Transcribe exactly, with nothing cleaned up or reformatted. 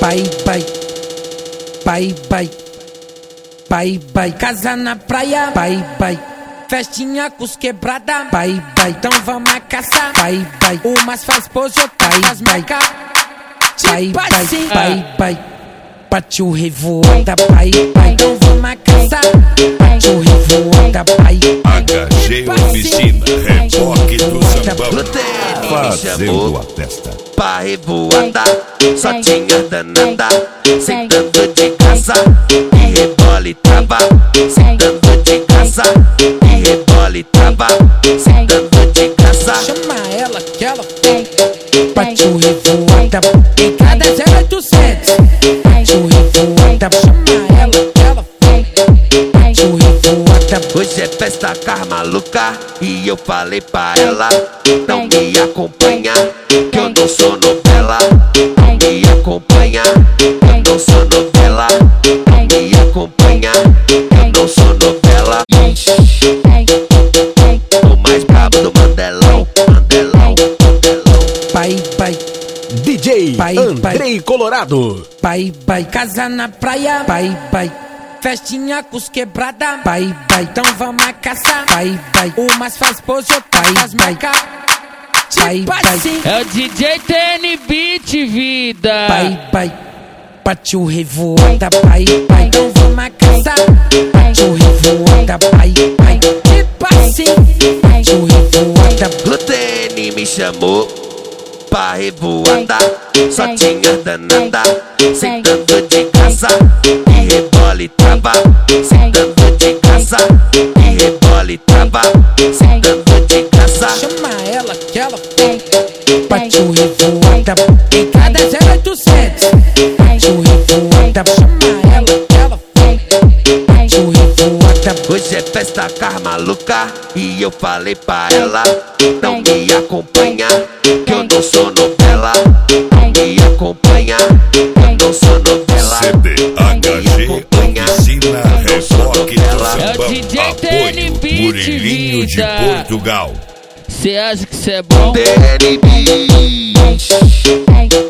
Pai, pai, pai, pai, pai, pai, casa na praia, pai, pai, festinha com os quebrada, pai, pai, então vamos a caçar, pai, pai, umas faz pose, outras faz marca, pai, pai, pai, pai, partiu revoada, pai, pai, então vamos a caçar, partiu revoada, pai, H G Oficina, reboque do sambão, fazendo a festa. Pra revoada, só tinha danada, sentando de casa, e rebola e trava, sentando de casa, e rebola e trava, sentando de casa. Chama ela que ela vem, partiu revoada, em cada zero oitocentos, partiu revoada, chama ela que ela vem, partiu revoada. Hoje é festa com as maluca, e eu falei pra ela, não me acompanha, que eu não sou novela. Não me acompanha, eu não sou novela. Não me acompanha, eu não sou novela. O mais brabo do Mandelão, Mandelão, Mandelão. Pai, pai, D J pai, Andrei Colorado. Pai, pai, casa na praia, pai, pai, festinha com os quebrada, pai, pai, então vamos a caçar, pai, pai, umas faz pose, outras faz marca, pai, pai, é o D J T N Beat, vida. Pai, pai, partiu revoada, pai, pai, então vamos a caçar, partiu revoada, pai, pai, tipo assim, partiu revoada. O T N me chamou pra revoada, só tinha danada, sentando de casa, e rebola e trava, sentando de casa, e rebola e trava, sentando de casa. Chama ela que ela vem, partiu revoada, em cada zero oitocentos, partiu revoada, chama ela que ela vem, partiu revoada. Hoje é festa com as maluca, e eu falei pra ela, não me acompanha, que eu não sou novela. Não me acompanha, eu não sou novela. C D H G Oficina, reboque do É o D J sambão, T N apoio Beat, Murilinho de vida. Portugal. Cê acha que cê é bom? T N Beat.